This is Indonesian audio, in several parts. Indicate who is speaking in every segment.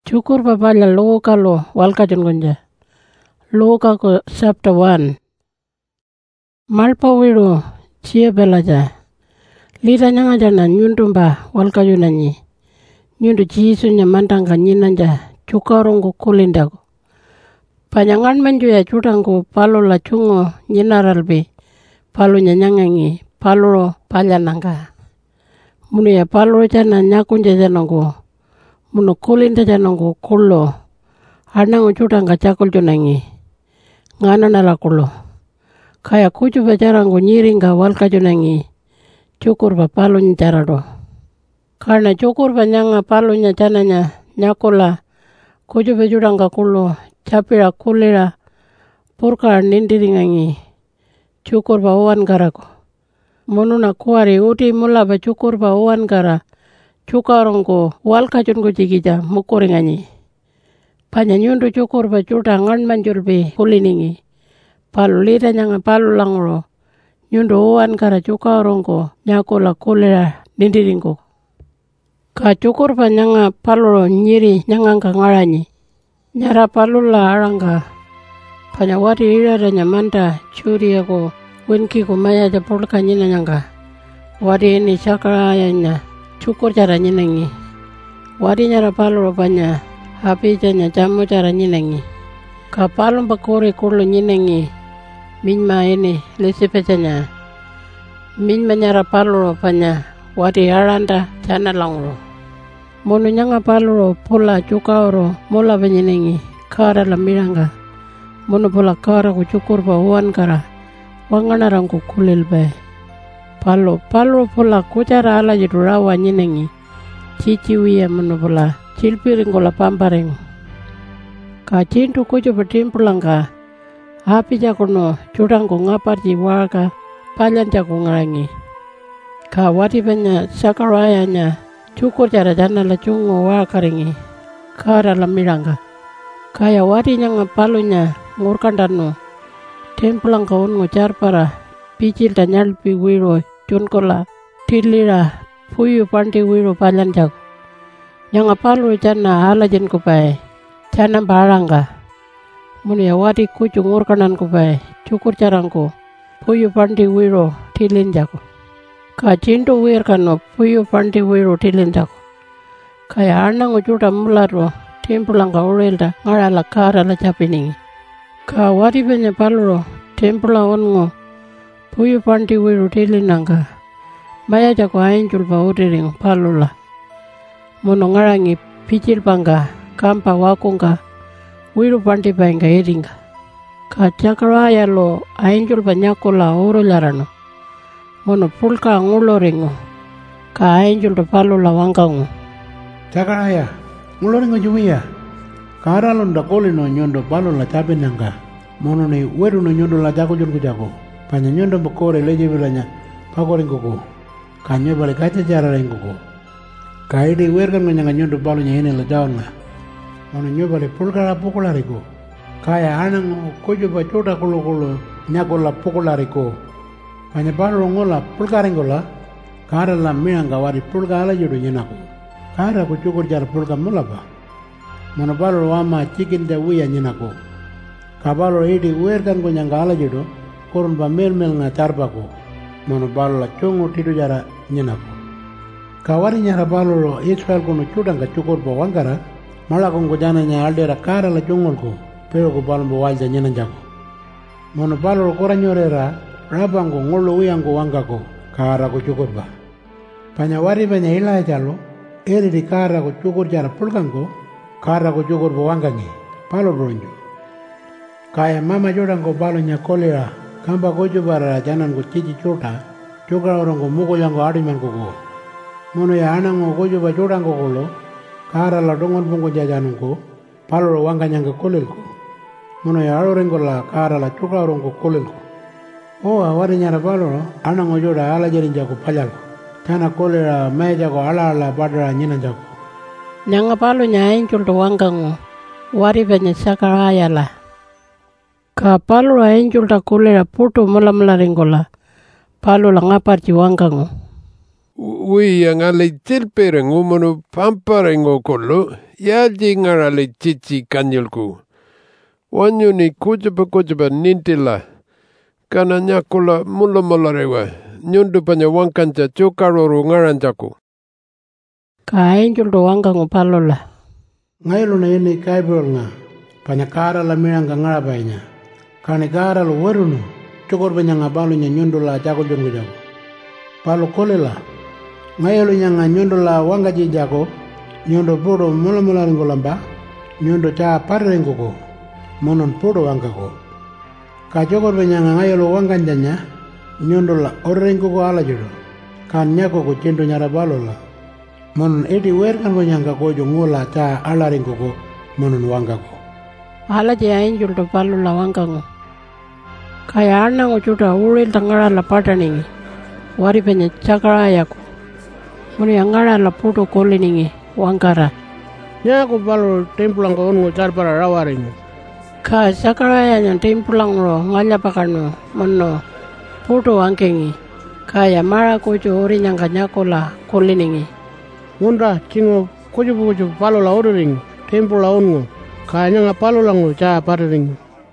Speaker 1: Cukur papaya Luka lo walkajun gunja. Luka ko chapter 1. Malpa wiru chia belaja. Lita nyanga jana nyundumba walkajunanyi. Nyundu jisunya mantanga nyinanja cukarongo kulindago. Panyangan menjuya cudango palo la cungo nyinaralbi. Palo nyanyangangi palo palyananga. Munu ya palo jana nyakunja janango. Munu kulinda janango kullo. Anango cudanga cakul junangi. Ngana nala kullo. Kaya kucu bacarango nyiringa walkajunangi. Cukur ba palo ncarado. Karena cukur ba nyanga palo nyacananya nyakula. Kucu bajudanga kullo. Capira kulira. Purka nindiringangi. Cukur ba uwan garako. Mununa kuari uti mula ba cukur ba uwan gara. Cukarongo walkajungo jigija mukuringanyi. Panya nyundu cukur ba cudangan manjurbi kuliningi. Palu lida nyanga palu langro. Nyundu uwan gara cukarongo nyakula kulira nindiringo. Ka cukur ba nyanga palu nyiri nyanganga ngaranyi. Nyara palu la aranga. Panya wati irada nyamanta curi ako winki kumaya japulka nyina nyanga. Wati ini sakarayanya cukur cara nyinangi. Wati nyara palu panya hapi janya jamu cara nyinangi. Ka palu bakuri kulu nyinangi. Minma ini lisipetanya. Minma nyara palu panya wati aranda jana langro. Munu nyanga palu pula cukauro mula penyinangi. Kara lamiranga. Munu pula kara ku cukur ba uwan kara. Wanganarangku kulil bay. Palu pula kucara ala jidurawa nyinangi. Cici wiya munu pula cilpiring kola pamparing. Ka cintu kucu bertimpulangka. Hapi jakono cudangku ngapar jiwaka palyan jaku ngarangi. Ka wati banya sakarayanya cukur cara jana la cungo wakaringi. Kara lamiranga. Kaya wati nyanga palunya ngurkandano. Tempulangka ungo carpara. Picil dan nyalpi wiro cunkola. Tilira puyu panti wiro palyan jaku. Nyanga palu jana ala jen kupai. Jana barangka. Munu ya wati kucu ngurkanan kupai. Cukur carangku. Puyu panti wiro tilin jaku. Ka cintu wir kano puyu panti wiro tilin jaku. Kaya anangu cuda mularo. Tempulangka urelda ngarala kara la capiningi. Ka wati benya palu tempulang ongo. Puyu panti wiro tilin nangka. Maya jaku aincul ba uriring palu la. Munu ngarangi picil bangga. Kampa wakungka. Wiru panti bangga iringa. Ka cakaraya lo aincul banyakula urularano. Munu pulka nguloringo. Ka aincul do palu la wangkango.
Speaker 2: Cakaraya, nguloringo jumiya. Kara lo ndakoli no nyondo palu la capinanga. Munu ni weru no nyondo la jago julku jago. Panya nyondo bakore leje bilanya pakoringo ko. Kanyo balik kaca cara ringo ko. Kaidi werkan menyanga nyondo palu nyene la jawan nga. Munu nyo balik pulka la pukulariko. Kaya anang kojo ba coda kulo nyakola pukulariko. Panya palu ngola pulka ringo la. Kara la minanga wari pulka ala jodo nyenako. Kara ku cukur jar pulka mula ba. Munu palu wama cikin de wiya nyenako. Kabalo idi werkan ko nyanga ala jodo. Korun ba mel nga carpako. Munu palu la cungu tidu jara nyenako. Kawari nyara palu lo Israel kono cudanga cukur ba wangkara. Malakong ko jana nya aldera kara la cungul ko. Pero ko palu ba walja nyenan jako. Munu palu lo kora nyorera. Rabang ko ngolo uyang ko wangkako. Kara ko cukur ba. Panya wari panya ilai jalo. Eri di kara ko cukur jara pulkan ko. Kara ko cukur ba wangkangi. Palu bronjo. Kaya mama jodang ko palu nya kolera. Kamba kojo bara janan ko cici cuta. Cukra orang ko muko yang ko adiman ko ko. Munu ya anang ko kojo ba jodang ko kolo. Kara la dongon bungo jajanun ko. Palu lo wangkanya ko kolil ko. Munu ya aloren ko la kara la cukra orang ko kolil ko. Oh awari nyara palu lo. Anang ko joda ala jarin jako paljal ko. Tana kolera maya jako ala badara nyinan jako.
Speaker 1: Nyanga palu nyain culto wangkango. Wari banya sakaraya la. Ka palu la aincul ta kulera putu mula ringgola. Palu la ngapar ci wangkango.
Speaker 3: Uia ngali tilpere ngumunu pampare ngokolo, yaji ngarali cici kanyulku. Wanyuni kujaba nintila, kana nyakula mula rewa, nyundu panya wangkanca cukaroru ngaranjaku.
Speaker 1: Ka angel do wangkangu palola.
Speaker 2: Ngailu na ini kaibol nga, panya kara la miranga ngarabainya. Kani kara lo werunu, cukor banya ngabalunya nyundu la jago jongo jago. Palo kolela, ngailu nyanga nyundu la wangaji jago, nyundu podo mula ringo lamba, nyundu cha parre ringo ko, monon podo wangako. Ka cukor banya ngailu wanganjanya, nyundu la ringo ko ala jodo. Kan nyako ko cintu nyara balola. Monon edi werkan ko nyanga ko jongola cha ala ringo ko, monon wangako.
Speaker 1: Ala je angel do palola wangkangu. Kaya anangu chuta uril tangara la pataningi. Wari penye cakara yaku. Muni angara la puto koliningi wangkara.
Speaker 4: Nya ko palo tempulang ko ongo charpara rawaringo.
Speaker 1: Ka cakara ya tempulang ro ngalla pakano monno puto wangkengi. Kaya mara kojo ori nyanga nyakola koliningi.
Speaker 4: Ngunda cingo kojo palo la oring tempula ongo. Kaya nga palo lango cha pararing.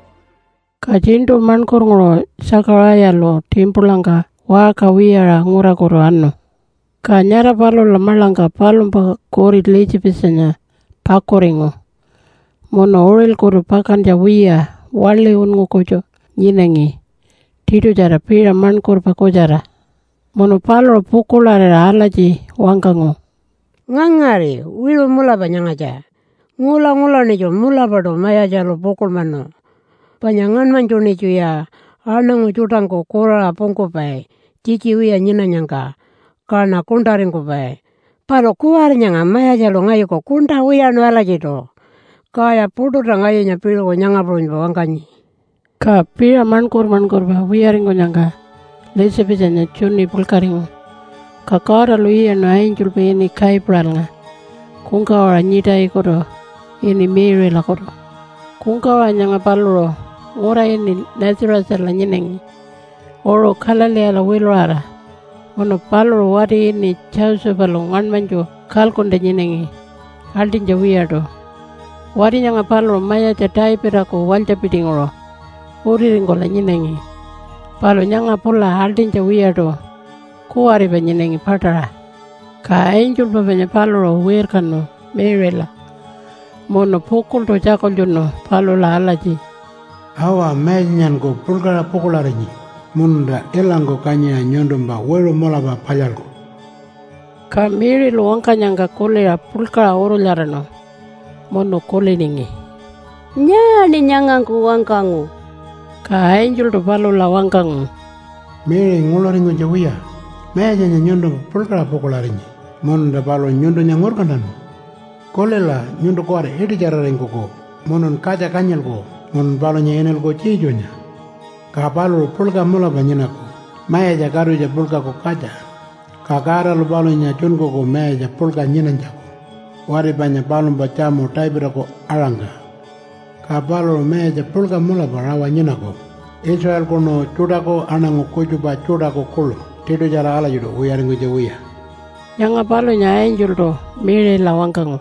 Speaker 1: Kajinto mankor ngoro sakaraya lo timpulangka waka wiyara ngura koro anno. Ka nyara palo lamalangka palumpa kori leji pisanya pakoringo. Mono oril koro pakanja wiya wale ungo kojo nyinengi. Tidu jara pira mankor pakojara. Mono palo pukulare alaji wangkango.
Speaker 5: Ngangari wilo mula banyangaja. Ngula ni jo mula bado maya jalo pokol mano. Panyangan manjo ni jo ya anang utangko kora pongko pai. Cici wia nyina nyangka. Karena kundaring ko pai. Palo kuar nyanga maya jalo ngayo ko kunda wia no ala jito. Kaya putu rangayo nya pilo ko nyanga pulun bawangkanyi.
Speaker 1: Ka pira mankor ba wia ringo nyangka. Lese pisanya chuni pulkaringo. Ka kara luia no angel pe ini kai pralnga. Kungka ora nyita ikoro. Ini mire la koro. Kungkawa nyanga paluro. Ora ini natural sala nyinengi. Oro kalale ala wilwara. Ono paluro wari ini chausu palung manjo kalkonde nyinengi. Aldin jawiyado. Wari nyanga paluro maya chatai pirako walja pidingoro. Uri ringola nyinengi. Palo nyanga pula aldin jawiyado. Kuwari ba nyinengi patara. Ka angel ba banya paluro wirkano mire la. Mono pukul to jakol jono palo la alaji.
Speaker 2: Awa menyan ko pulkara pukulariñi. Munda elango kanya nyondomba wero molaba palyalko.
Speaker 1: Ka miri lo wankanyanga kolera pulkara oro larano. Mono koliningi.
Speaker 5: Nya ni nyanganku wangkangu.
Speaker 1: Ka angel to palo la wangkangu.
Speaker 2: Miri ngoloringo jawiya. Meja nyondomba pulkara pukulariñi. Munda palo nyondo nyangorkandano. Kolela nyundo kore edi jararengo ko monon kaja kanyel ko monon balo enel ko cijonya ka balo pulga mula banyina ko maya ja garu ja pulga ko kaja ka gara lo balo nya chungo ko maya ja pulga nyina jako wari banya balo bachamo taibira ko aranga ka balo maya ja pulga mula barawa nyina ko Israel kono chuda ko anango kojuba chuda ko kulo tedo jara ala judo uyaringo jawuya
Speaker 1: Yang palo nya angel do mire la wangkangu.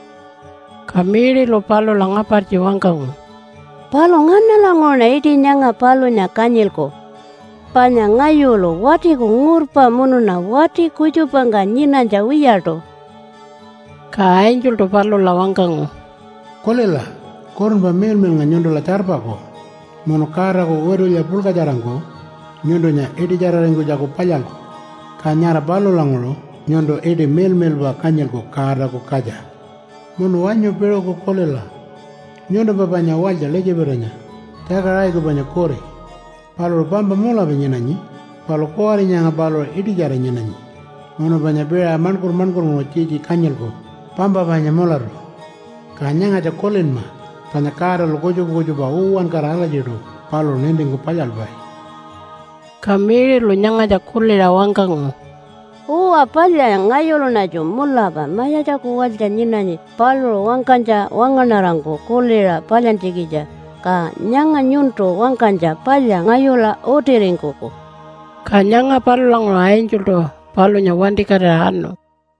Speaker 1: Kamiri lo palo la ngaparji wangkangu.
Speaker 5: Palo ngana la ngona iti nyanga palo nya kanyilko. Panya ngayo lo wati ko ngurpa mununa wati kujupa nga nyina jawiyado.
Speaker 1: Ka angel do palo la wangkangu.
Speaker 2: Kolela korun ba mel nga nyondo la tarpa ko. Mono kara ko weru ya pulka jarango. Nyondo nya edi jararengo jago palyalko. Ka nyara palo langolo nyondo edi mel ba kanyilko kara ko kaja. Mono wanyo pero ko kolela. Nyondo babanya walja leje beranya. Takarai ko banya kore. Palo bamba mola benyenanyi. Palo kore nyanga palo edi jara nyenanyi. Mono banya bera mankur ngo cici kanyel ko. Pamba banya mola ro. Kanyanga ja kolen ma. Panya kara lo gojo ba uwan kara ala jedo. Palo nending ko palyal bay.
Speaker 1: Kamiri lo nyanga ja kolela wangkangu.
Speaker 5: Apalya ngayolo na jo mulaba maya jaku walja nyinani palo wangkanja wanganarango kolera palyan tikija ka nyanga nyunto wangkanja palya ngayola oteringko ko
Speaker 1: ka nyanga palo lang angel do palunya wandikara anu.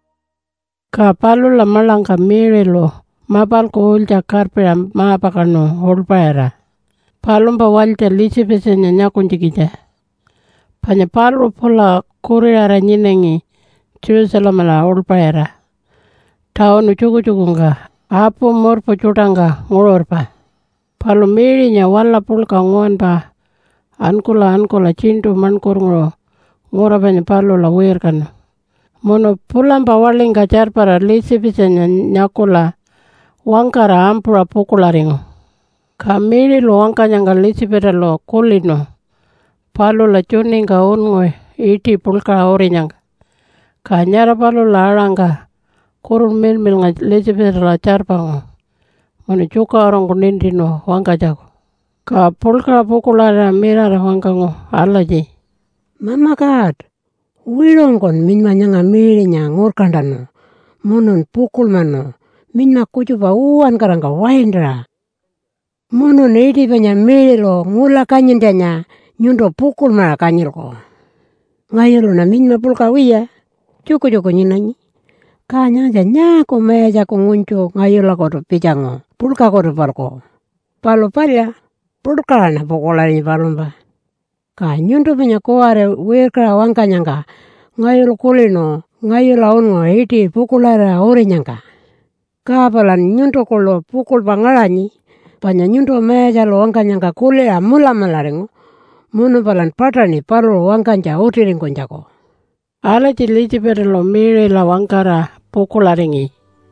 Speaker 1: Ka palula malangka mirelo mapal ko ulja karpera mapakano holpaera. Palumpa walja lisipesenya nyakunjikija. Panya palu pola kuriara nyinengi Jerusalem la holpaera. Taonu cuku-cukunga apu morpo cutanga ngulorpa. Palu mirinya wala pulka nguanpa ankula cintu mankurngro ngora panya palu la wirkan. Mono pulampa walinga jarpara lisipesenya nyakula wangkara ampura pukularingo. Kamiri lo wangkanya nga lisipera lo kulino. Palu la chuninga unngoi iti pulka orinyanga. Kanyara palu la aranga kurun milmil nga lisipera la jarpango. Mono cuka orang kunindino wangka jago. Ka pulka pukulara mirara wangkango alaji.
Speaker 5: Mama God, wilong kon minma nyanga mirinya ngurkandano. Monon pukul mano. Minma kujupa uan karanga waindra. Monon iti panya mirilo ngula kanyindanya nyundo pukul mara kanyilko. Ngayelo na minma pulka wiya. Cuku nyinanyi. Kanya aja nyako meja ko nguncu ngayelo koto pijango. Pulka koto palko. Palo palya. Pulka na pukulari palumba. Ka nyundo panya kuare wirkra wangkanyangka. Ngayelo kulino. Ngayelo ongo iti pukulara orinyangka. Kapalan nyundo kolo pukul pangalani. Panya nyundo meja lo wangkanyangka kulea mula malaringo. Munu palan patani palu wangkanja utiringko jako.
Speaker 1: Alaji lisipera lo miri la wangkara pukularingi.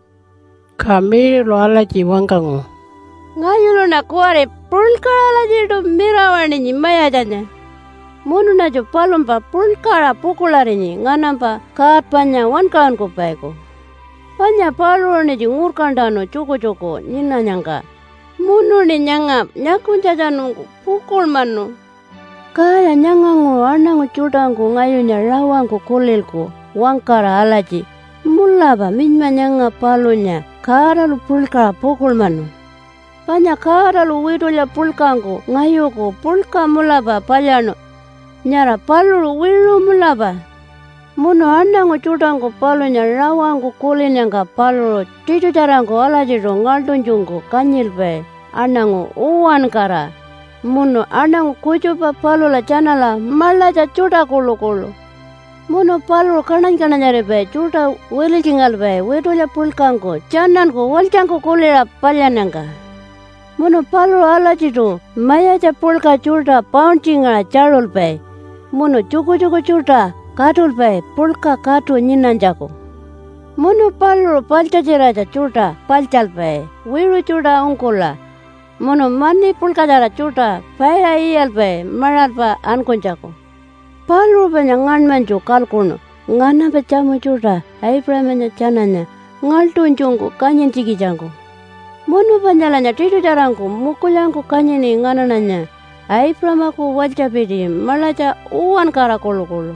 Speaker 1: Ka miri lo alaji wangkango.
Speaker 6: Ngayulo na kuare pulkara alaji do mirawani nyimaya janya. Munu na jo palumpa pulkara pukularingi nganampa kaapanya wankaan ko paiko. Panya palu ni jingurkandano cuko nina nyangka. Munu ni nyanga nyakunja janungu pukul manu. Kaya nyangangu anangu cutangu ngayunya rawangu kulilku wangkara alaji. Mulaba minma nyanga palunya karalu pulka pukul manu. Panya karalu widulia pulkangu ngayuku pulka mulaba palyano. Nyara palulu wilu mulaba. Munu anangu cutangu palunya rawangu kulinyanga palulu ticucarangu alajiru ngaldunjungu kanyilpe anangu uwan kara. Munu anangu kujupa palula chanala malaja cuta kulu. Munu palulu kananyaripe cuta wilikingalpe widulia pulkangu chananku walchangu kulira palyananga. Munu palulu alajiru mayaja pulka cuta paunchinga charulpe. Munu cuku cuta katulpe pulka katu nyinanjaku. Munu palulu palchajiraja cuta palchalpe wiru cuta ungkula. Munu mani pulka jara cuta paira iyalpe maralpa ankunjaku. Palulu penya nganmanju kalkuno nganape camu cuta aipramenya chananya ngaltunjungu kanyin cikijangu. Munu panjalanya titu jarangku mukulangku kanyini nganananya. Aipramaku wajapidi malaja uwan kara kulu.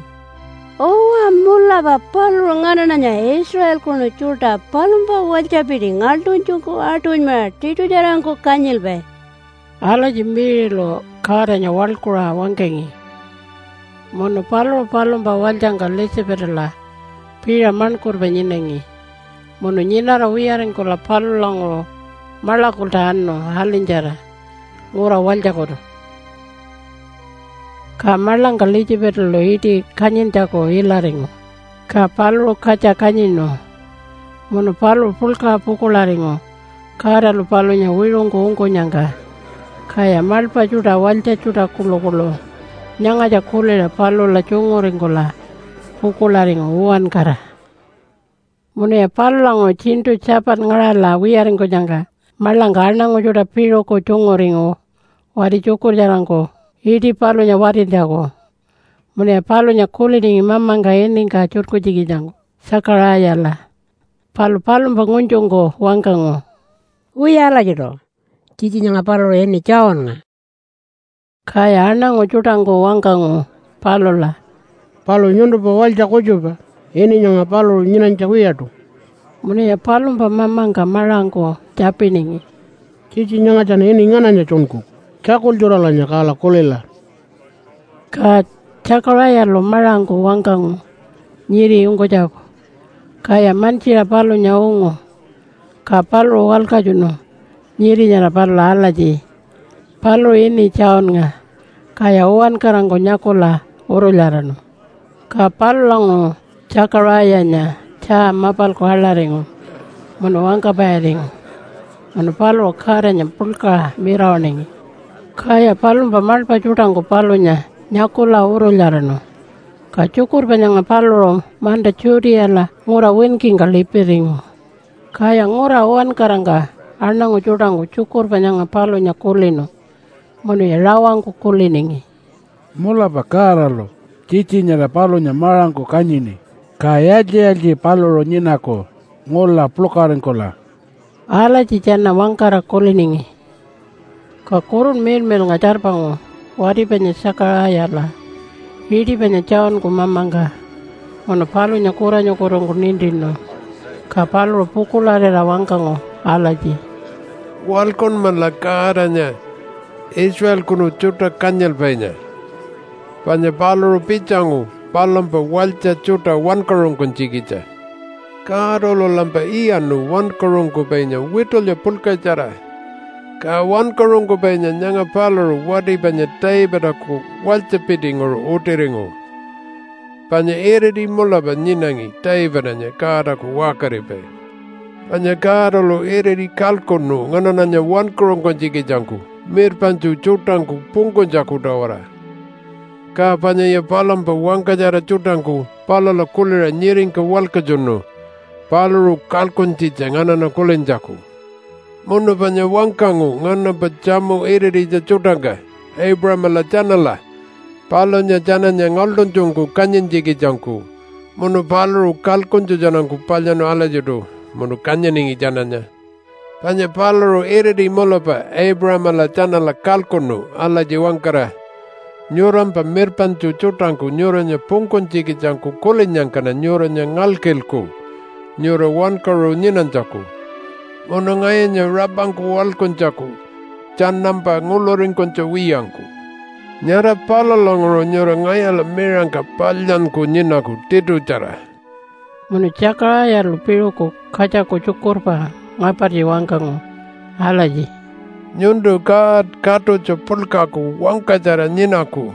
Speaker 6: Owa mulaba palulu nganananya Israel kuno cuta palumba wajapidi ngaltunjungu atunyma titu jarangku kanyilbe.
Speaker 1: Alaji mirilo karanya walkura wangkengi. Mono palumba waljanga lisipera pira mankurbe nyinengi. Mono nyinara wiyarenko la palulango malakulta anno halinjara ngura waljakodo. Ka malanga lisipera lo iti kanyintako ilaringo. Ka palu kaca kanyino. Mono palu pulka pukularingo. Karalu palunya wilungo unko nyanga. Kaya malpa cuta walja cuta kulo. Nyanga ja kulila palu la cunguringo la pukularingo uwan kara. Mono ya palu lango cintu capat ngarala wiyaringo nyanga. Malanga anango cuta piro ko cunguringo. Wadi cukur jarangko. Iti palunya warindago. Mono ya palunya kuliringi mamanga eninga curku jigijango. Sakaraya la. Palu bangunjunggo wangkango.
Speaker 5: Uyala jiro. Cici nyanga palu eni cawan nga.
Speaker 1: Kaya anango cutango wangkango palu la.
Speaker 4: Palu nyondo pa walja kojopa. Eni nyanga palu nyinanca wiyatu.
Speaker 1: Mono ya palu mamanga marango japiningi.
Speaker 4: Cici nyanga cana eni ngananya conku. Cakul joralanya kala kolela.
Speaker 1: Ka cakaraya lo marango wangkango. nyiri ungo jago. Kaya manchira palo nyaungo. Ka palo walka juno. Nyiri nyara palo alaji. Palo ini caon nga. Kaya uan karango nyakula urularano. Ka palo lango cakarayanya ca mapal ko halaringo. Mono wangka bayaringo. Mono palo karanya pulka mirawaningi. Kaya palo pamalpa chutango palonya nyakula urularano. Ka cukur banyang palo manda curi ala ngura winking kalipiringo. Kaya ngura uan karanga anango chutango cukur banyang palo nyakulino. Mono ya lawang ko kuliningi.
Speaker 2: Mula bakara lo. Cici nyara palo nyamarang ko kanyini. Kaya aji palo lo nyinako. Ngola plukaren kola.
Speaker 1: Ala cicana wangkara kuliningi. Ka kurun mil ngacar pango. Wadi banyak sakara ayala. Hidi banyak cawan ko mamanga. Mono palo nyakura nyakurang ko nindino. Ka palo pukulare rawangkango. Alaji.
Speaker 3: Walkon malakaranya. Israel kuno chuta kanyal painya. Panya paloro pichangu, palampa walcha chuta wan karong kunchikicha. Karolo lampa ianu wan karong ko painya, witolya pulka cara. Ka wan karong ko painya nyanga paloro wadi panya tai badaku walcha piting or uteringo. Panya eredi mula ba nyinangi tai badanya karaku wakaripe. Panya karolo eredi kalkono nganananya wan karong kunchikichanku. Mir pancu chutangku pungkon jaku dawara. Ka panya ya palam pa wangka jara chutangku palala kulira nyiring ka walka jono. Palaru kalkon cica ngana na kulen jaku. Mono panya wangkangu ngana pa jamu eriri ja chutangka. Abraham ala janala. Palonya jananya ngaldon jongku kanyen jiki jangku. Mono palaru kalkon janangku palyano ala jodo. Mono kanyeningi jananya. Panya palaro eredi molapa Abraham ala janala kalkono ala jiwangkara. Nyoram pa merpancu chutangku nyoranya pungkon ciki jangku kolenyangkana nyoranya ngalkelku. Nyora wankaro nyinanjaku. Mono ngayanya rabangku walkon jaku. Jan nampa ngulorin konca wiyangku. Nyara palalongro nyora ngayala merangka palyanku nyinaku tidu cara.
Speaker 1: Mono cakra ya lupiruku kacaku cukur pa. Ngapari wangkango alaji.
Speaker 3: Nyundu kato cepulkaku wangka jara nyinaku.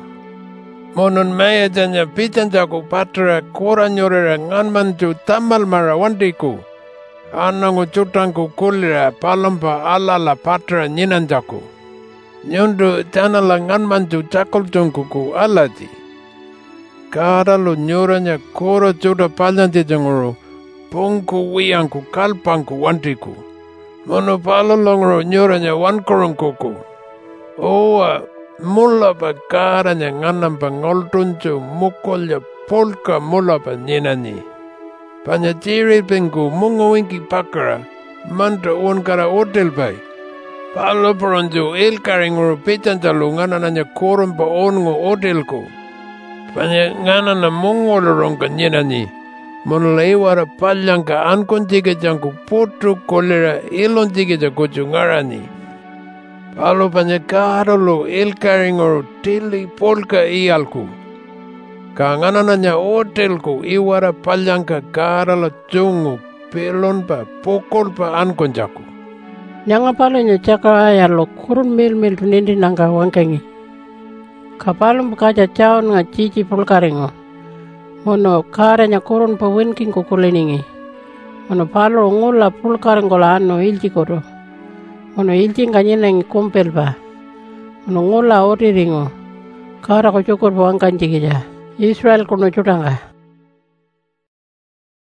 Speaker 3: Monon maya janya picanjaku patra kora nyorera nganmanju tamal mara wandiku. Anangu cutangku kulira palampa alala patra nyinanjaku. Nyundu janala nganmanju cakol jongkuku alaji. Karalu nyoranya kora cuta palyanti jenguru. Pungku wiyangku kalpangku wantiku. Mono palalongro nyoranya wankorong kuku. Oa mula pa karanya nganam pa ngoltuncu mukolya polka mula pa nyinani. Panya ciri pengku mungo winki pakara. Manta uankara hotel pai. Palo poronju ilkaringro pichanjalu nganananya koron pa ongo hotelku. Panya nganana mungo lorong ka nyinani. Mono leiwara palyangka ankon jike jangku putu kolera ilon jike jakucu ngarani. Palo panya karolo ilkaringoro tili polka ialku. Ka nganananya hotelku iwara palyangka karala cungu pelon pa pokol pa ankon jaku.
Speaker 1: Nyanga palonya cakra ayalo kurun mil tunindi nangka wangkengi. Kapalum kaca caon nga cici pulkaringo. Mono karanya kurun pa winking ko kuliningi. Mono palo ngula pulkaring kola ano ilji kodo. Mono ilji nganyinang kumpel pa. Mono ngula ori ringo. Kara ko cukur pa wangkan jikija. Israel kuno cutanga.